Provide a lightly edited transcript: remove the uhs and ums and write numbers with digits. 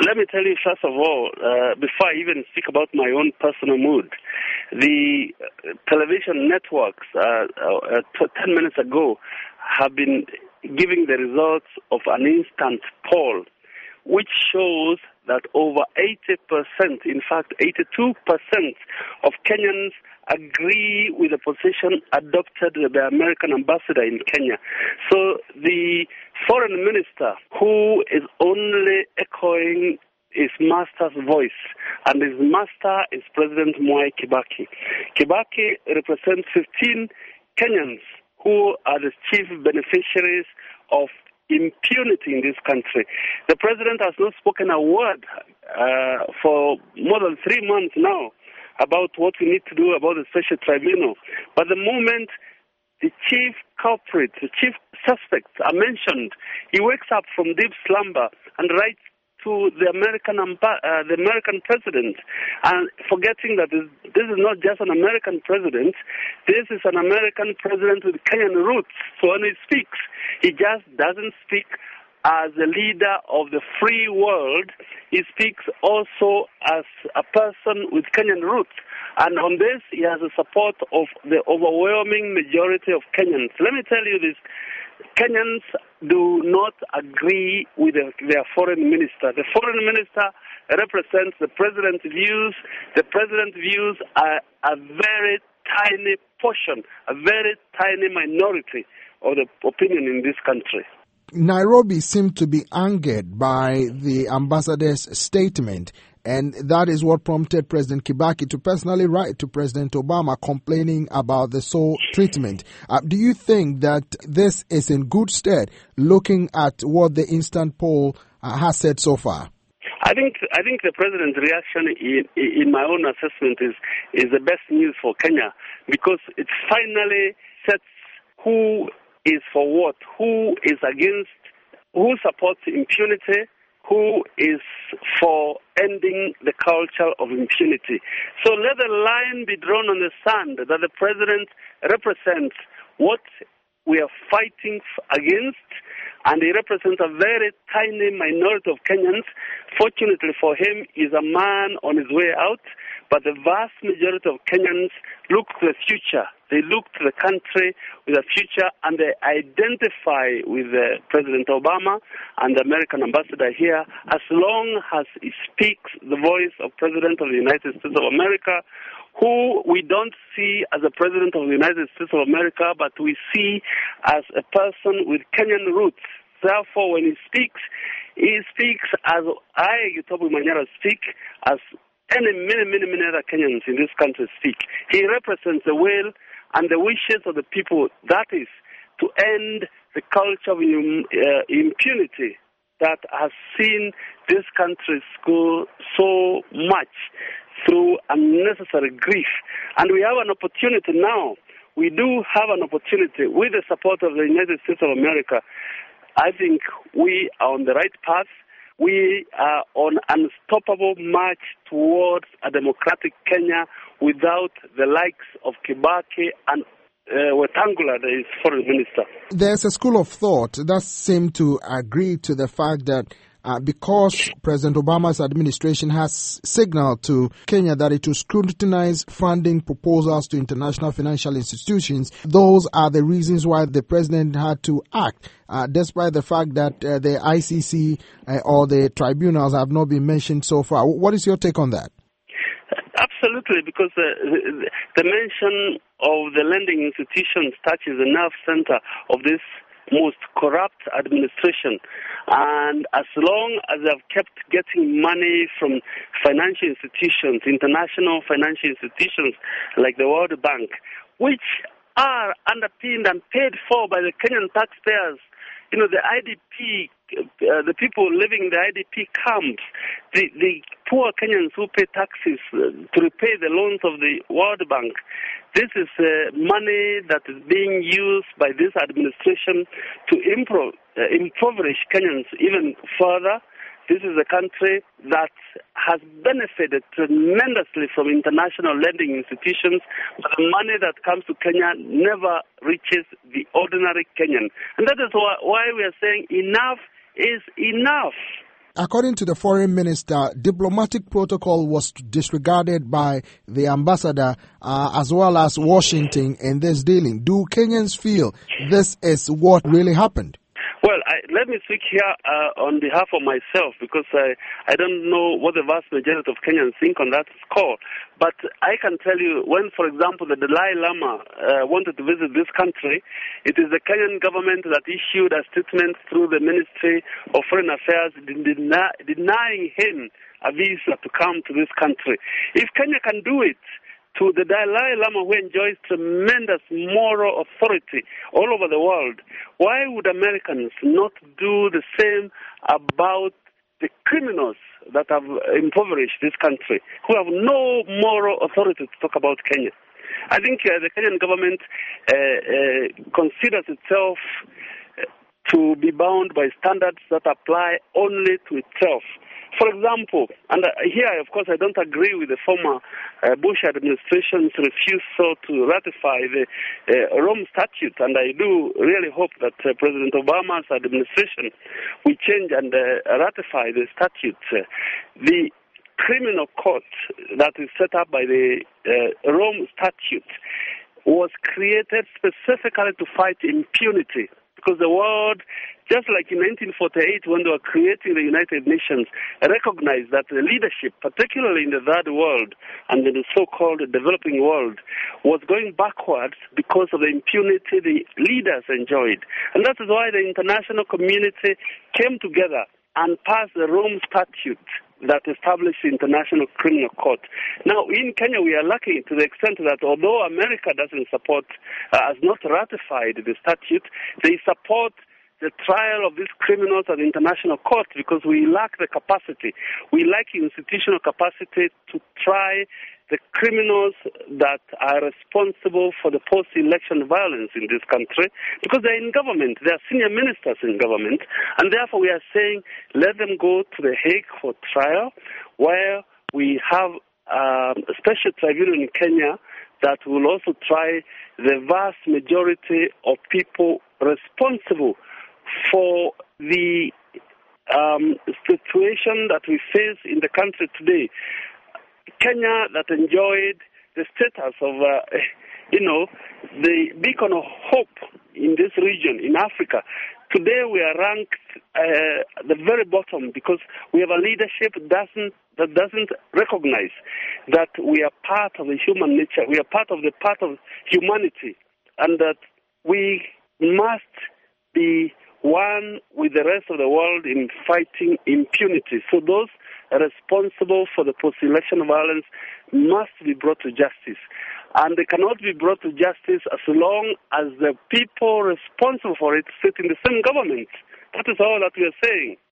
let me tell you, first of all, before I even speak about my own personal mood, the television networks 10 minutes ago have been giving the results of an instant poll, which shows that over 80%, in fact 82% of Kenyans agree with the position adopted by the American ambassador in Kenya. So the foreign minister, who is only echoing his master's voice, and his master is President Mwai Kibaki. Kibaki represents 15 Kenyans who are the chief beneficiaries of impunity in this country. The president has not spoken a word for more than 3 months now about what we need to do about the special tribunal. But the moment the chief culprits, the chief suspects are mentioned, he wakes up from deep slumber and writes to the American president, and forgetting that this is not just an American president, this is an American president with Kenyan roots. So when he speaks, he just doesn't speak as a leader of the free world. He speaks also as a person with Kenyan roots. And on this, he has the support of the overwhelming majority of Kenyans. Let me tell you this. Kenyans do not agree with their foreign minister. The foreign minister represents the president's views. The president's views are a very tiny portion, a very tiny minority of the opinion in this country. Nairobi seemed to be angered by the ambassador's statement, and that is what prompted President Kibaki to personally write to President Obama complaining about the sole treatment. Do you think that this is in good stead, looking at what the instant poll has said so far? I think the president's reaction, in my own assessment, is the best news for Kenya, because it finally sets who is for what, who is against, who supports impunity, who is for ending the culture of impunity. So let the line be drawn on the sand that the president represents what we are fighting against, and he represents a very tiny minority of Kenyans. Fortunately for him, he's a man on his way out, but the vast majority of Kenyans look to the future. They look to the country with a future, and they identify with President Obama and the American ambassador here, as long as he speaks the voice of President of the United States of America, who we don't see as a President of the United States of America, but we see as a person with Kenyan roots. Therefore, when he speaks as I, Gitobu Manyara, speak, as many other Kenyans in this country speak. He represents the will and the wishes of the people, that is, to end the culture of impunity that has seen this country go so much through unnecessary grief. And we have an opportunity now. We do have an opportunity with the support of the United States of America. I think we are on the right path. We are on an unstoppable march towards a democratic Kenya without the likes of Kibaki and Wetangula, the foreign minister. There's a school of thought that seems to agree to the fact that because President Obama's administration has signaled to Kenya that it will scrutinize funding proposals to international financial institutions, those are the reasons why the president had to act, despite the fact that the ICC or the tribunals have not been mentioned so far. What is your take on that? Absolutely, because the mention of the lending institutions touches the nerve center of this most corrupt administration. And as long as they have kept getting money from financial institutions, international financial institutions like the World Bank, which are underpinned and paid for by the Kenyan taxpayers, you know, the IDP, the people living in the IDP camps, the poor Kenyans who pay taxes to repay the loans of the World Bank. This is money that is being used by this administration to impoverish Kenyans even further. This is a country that has benefited tremendously from international lending institutions, but the money that comes to Kenya never reaches the ordinary Kenyan. And that is why we are saying enough is enough. According to the foreign minister, diplomatic protocol was disregarded by the ambassador as well as Washington in this dealing. Do Kenyans feel this is what really happened? Well, let me speak here on behalf of myself, because I don't know what the vast majority of Kenyans think on that score. But I can tell you, when, for example, the Dalai Lama wanted to visit this country, it is the Kenyan government that issued a statement through the Ministry of Foreign Affairs denying him a visa to come to this country. If Kenya can do it to the Dalai Lama, who enjoys tremendous moral authority all over the world, why would Americans not do the same about the criminals that have impoverished this country, who have no moral authority to talk about Kenya? I think the Kenyan government considers itself to be bound by standards that apply only to itself. For example, and here, of course, I don't agree with the former Bush administration's refusal to ratify the Rome Statute, and I do really hope that President Obama's administration will change and ratify the statute. The criminal court that is set up by the Rome Statute was created specifically to fight impunity, because the world, just like in 1948 when they were creating the United Nations, recognized that the leadership, particularly in the third world and in the so-called developing world, was going backwards because of the impunity the leaders enjoyed. And that is why the international community came together and passed the Rome Statute that established the International Criminal Court. Now, in Kenya, we are lucky to the extent that although America doesn't support, has not ratified the statute, they support the trial of these criminals at the International Court, because we lack the capacity. We lack institutional capacity to try the criminals that are responsible for the post-election violence in this country, because they're in government, they are senior ministers in government, and therefore we are saying let them go to The Hague for trial, where we have a special tribunal in Kenya that will also try the vast majority of people responsible for the situation that we face in the country today. Kenya, that enjoyed the status of, the beacon of hope in this region, in Africa. Today we are ranked at the very bottom because we have a leadership that doesn't recognize that we are part of the human nature, we are part of humanity, and that we must be one with the rest of the world in fighting impunity. So those responsible for the post-election violence must be brought to justice. And they cannot be brought to justice as long as the people responsible for it sit in the same government. That is all that we are saying.